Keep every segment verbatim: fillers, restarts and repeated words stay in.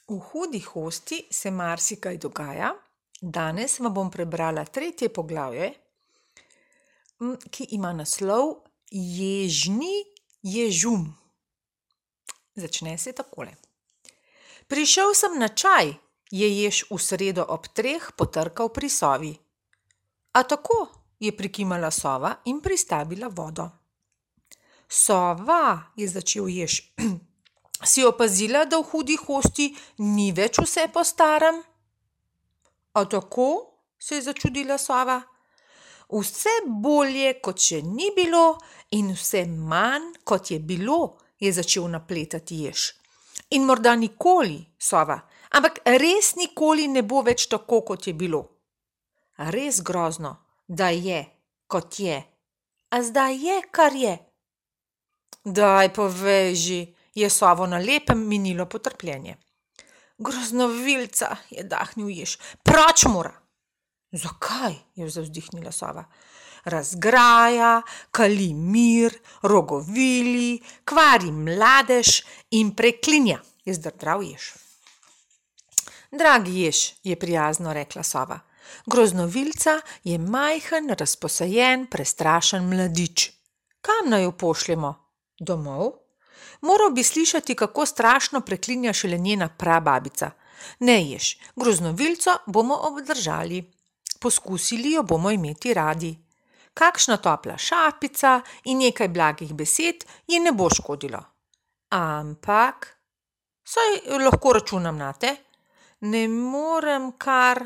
V hudi hosti se marsikaj dogaja. Danes vam bom prebrala tretje poglavje, ki ima naslov Ježni ježum. Začne se takole. Prišel sem na čaj, je jež v sredo ob treh potrkal pri sovi. A tako, je prikimala sova in pristavila vodo. Sova, je začel jež, si opazila, da v hudi hosti ni več vse po starem? A tako, se je začudila sova. Vse bolje, kot še ni bilo, in vse manj, kot je bilo, je začel napletati jež. In morda nikoli, sova, ampak res nikoli ne bo več tako, kot je bilo. Res grozno, da je, kot je. A zdaj je, kar je. Daj, povej že, je sovo na lepem minilo potrpljenje. Groznovilca, je dahnil jež, proč mora. Zakaj, je zavzdihnila sova. Razgraja, kali mir, rogovili, kvari mladež in preklinja, je zdrdral jež. Dragi jež, je prijazno rekla sova, groznovilca je majhen, razposajen, prestrašen mladič. Kam naj jo pošljemo? Domov? Moral bi slišati, kako strašno preklinja šele njena prababica. Ne jež, groznovilco bomo obdržali. Poskusili jo bomo imeti radi. Kakšna topla šapica in nekaj blagih besed ji ne bo škodilo. Ampak, saj lahko računam nate, ne morem kar...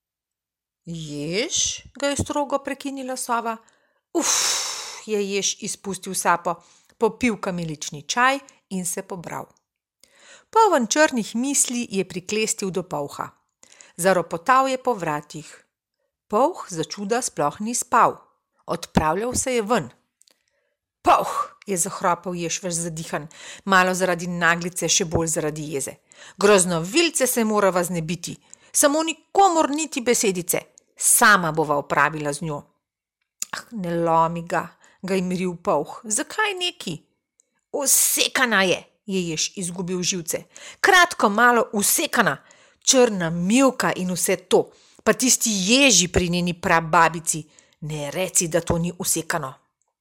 Jež, ga je strogo prekinila sova. Uf, je jež izpustil sapo, popil kamilični čaj in se pobral. Poln črnih misli je priklestil do polha. Zaropotal je po vratih. Polh začuda sploh ni spal. Odpravljal se je ven. Polh, je zahropal jež ves zadihan, malo zaradi naglice, še bolj zaradi jeze. Groznovilce se morava znebiti, samo nikomur niti besedice. Sama bova opravila z njo. Ah, ne lomi ga, ga je miril polh. Zakaj neki? Usekana je, je jež izgubil živce. Kratko malo usekana, črna mivka in vse to. Pa tisti ježi pri njeni prababici, ne reci, da to ni usekano.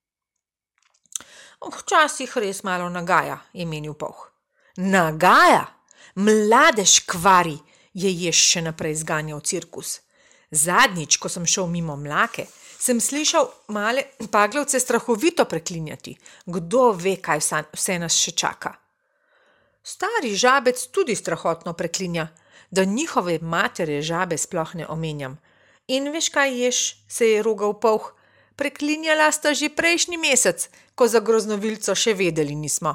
Včasih res malo nagaja, je menil polh. Nagaja? Mladež kvari, je jež še naprej zganjal cirkus. Zadnjič, ko sem šel mimo Mlake, sem slišal male paglavce strahovito preklinjati. Kdo ve, kaj vse nas še čaka. Stari žabec tudi strahotno preklinja, da njihove matere žabe sploh ne omenjam. In veš kaj jež, se je rogal polh, preklinjala sta že prejšnji mesec, ko za groznovilco še vedeli nismo.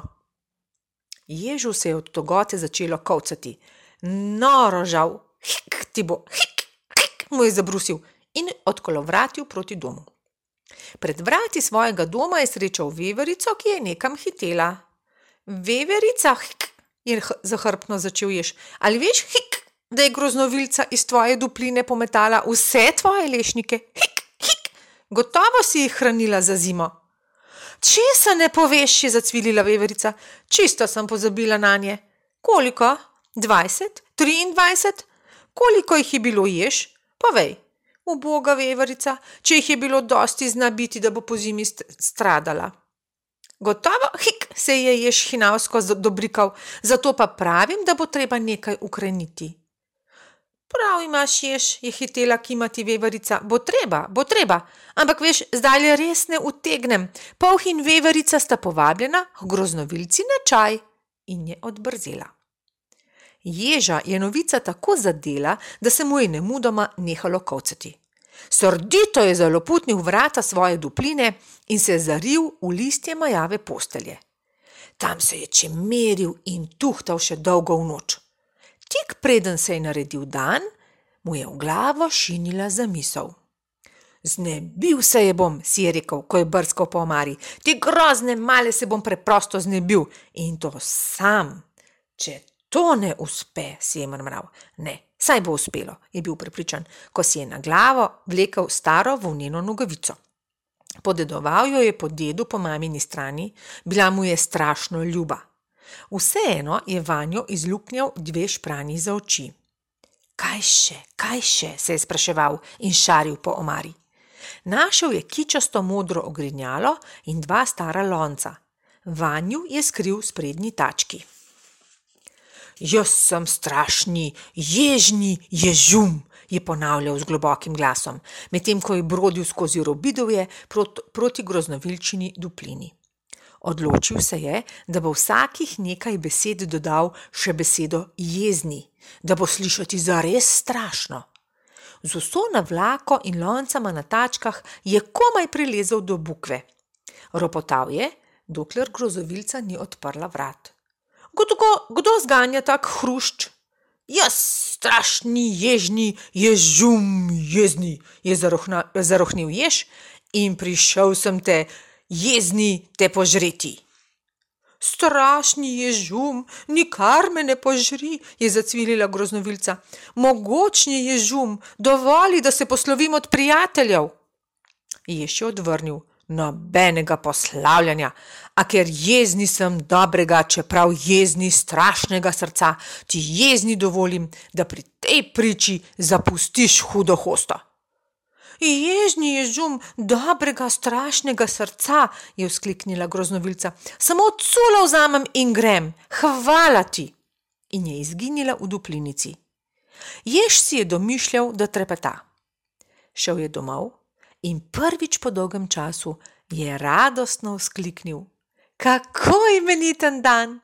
Ježu se je od togote začelo kolcati. Noro žal, hik ti bo, hik, hik, mu je zabrusil in odkolovratil proti domu. Pred vrati svojega doma je srečal veverico, ki je nekam hitela. Veverica, hik, je zahrbtno začel jež, ali veš, hik, da je groznovilca iz tvoje dupline pometala vse tvoje lešnike? Hik, hik, gotovo si jih hranila za zimo. Česa ne poveš, je zacvilila veverica, čisto sem pozabila nanje. Koliko? Dvajset? Triindvajset? Koliko jih je bilo jež? Povej. Uboga veverica, če jih je bilo dosti, zna biti, da bo po zimi stradala. Gotovo, hik, se je jež hinavsko dobrikal, zato pa pravim, da bo treba nekaj ukreniti. Prav imaš jež, je hitela kimati veverica, bo treba, bo treba, ampak veš, zdaj le res ne utegnem. Polh in veverica sta povabljena k groznovilci na čaj in je odbrzela. Ježa je novica tako zadela, da se mu je nemudoma nehalo kolcati. Srdito je zaloputnil vrata svoje dupline in se zaril v listje majave postelje. Tam se je čemeril in tuhtal še dolgo v noč. Tik preden se je naredil dan, mu je v glavo šinila zamisel. Znebil se je bom, si je rekel, ko je brskal po omari. Te grozne male se bom preprosto znebil in to sam. Če to ne uspe, si je mrmral. Ne, saj bo uspelo, je bil prepričan, ko si je na glavo vlekel staro volneno nogavico. Podedoval jo je po dedu po mamini strani, bila mu je strašno ljuba. Vseeno je vanjo izluknjal dve špranji za oči. Kaj še, kaj še, se je spraševal in šaril po omari. Našel je kičasto modro ogrinjalo in dva stara lonca. Vanju je skril sprednji tački. Jaz sem strašni, ježni ježum, je ponavljal z globokim glasom, medtem ko je brodil skozi robidovje prot, proti groznovilčini duplini. Odločil se je, da bo vsakih nekaj besed dodal še besedo jezni, da bo slišati zares strašno. Z vso navlako in loncama na tačkah je komaj prilezel do bukve. Ropotal je, dokler grozovilca ni odprla vrat. Kdo, kdo zganja tak hrušč? Jaz, strašni, ježni, ježum, jezni, je zarohna, zarohnil jež in prišel sem te, jezni, te požreti. Strašni ježum, nikar me ne požri, je zacvilila groznovilca. Mogočni ježum, dovoli, da se poslovim od prijateljev. Jež je odvrnil. Nobenega poslavljanja, a ker jezni sem dobrega, čeprav jezni strašnega srca, ti jezni dovolim, da pri tej priči zapustiš hudo hosto. Ježni ježum dobrega strašnega srca, je vzkliknila groznovilca, samo culo vzamem in grem, hvala ti. In je izginila v duplinici. Jež si je domišljal, da trepeta. Šel je domov. In prvič po dolgem času je radostno vzkliknil. Kako imeniten dan!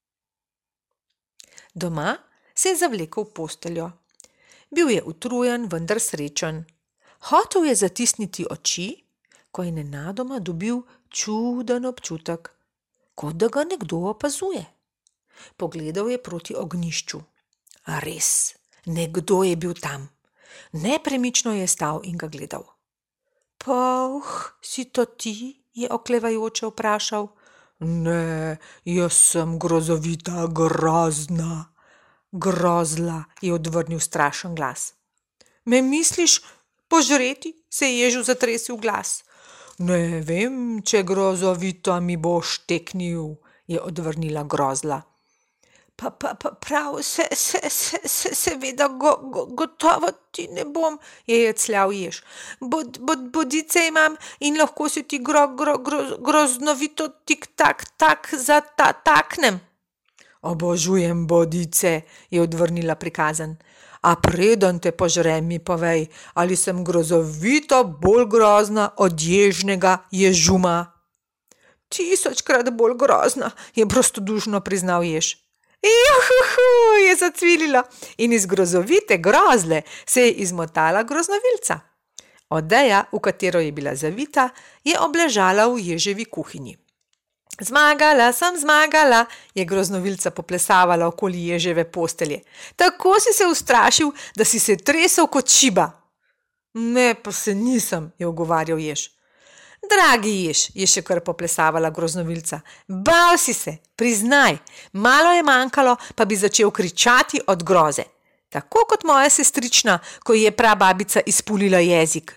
Doma se je zavlekel v posteljo. Bil je utrujen, vendar srečen. Hotel je zatisniti oči, ko je nenadoma dobil čuden občutek, kot da ga nekdo opazuje. Pogledal je proti ognjišču. Res, nekdo je bil tam. Nepremično je stal in ga gledal. Povh, si to ti? Je oklevajoče vprašal. Ne, jaz sem grozovita, grozna. Grozla, je odvrnil strašen glas. Me misliš požreti? Se je ježu zatresil glas. Ne vem, če grozovita mi boš teknil, je odvrnila grozla. Pa, pa, pa prav, se, se, se, se, seveda go, go, gotovo ti ne bom, je jecljal jež. Bod, bod, bodice imam in lahko se ti gro, gro, gro, groznovito tik tak tak zatataknem. Obožujem bodice, je odvrnila prikazan. A preden te požrem, mi povej, ali sem grozovito bolj grozna od ježnega ježuma. Tisočkrat bolj grozna, je prostodušno priznal jež. Juhuhu, je zacvililo in iz grozovite grozle se je izmotala groznovilca. Odeja, v katero je bila zavita, je obležala v ježevi kuhinji. Zmagala sem, zmagala, je groznovilca poplesavala okoli ježeve postelje. Tako si se ustrašil, da si se tresel kot šiba. Ne, pa se nisem, je ugovarjal jež. Dragi jež, je še kar poplesavala groznovilca, bal si se, priznaj, malo je manjkalo, pa bi začel kričati od groze. Tako kot moja sestrična, ko ji je prababica izpulila jezik.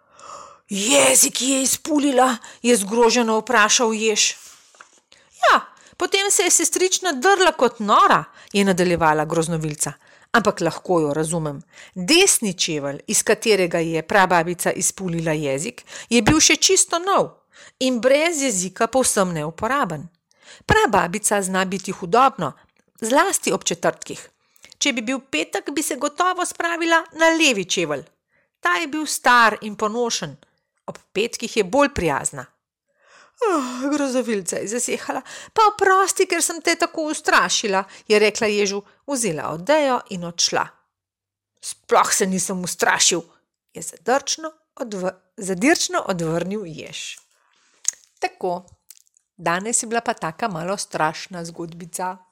Jezik je izpulila, je zgroženo vprašal jež. Ja, potem se je sestrična drla kot nora, je nadaljevala groznovilca. Ampak lahko jo razumem. Desni čevelj, iz katerega je prababica izpulila jezik, je bil še čisto nov in brez jezika povsem neuporaben. Prababica zna biti hudobno, zlasti ob četrtkih. Če bi bil petek, bi se gotovo spravila na levi čevelj. Ta je bil star in ponošen, ob petkih je bolj prijazna. Oh, grozovilca je zasehala. Pa oprosti, ker sem te tako ustrašila, je rekla ježu, vzela odejo in odšla. Sploh se nisem ustrašil, je zadrčno, odv zadirčno odvrnil jež. Tako, danes je bila pa taka malo strašna zgodbica.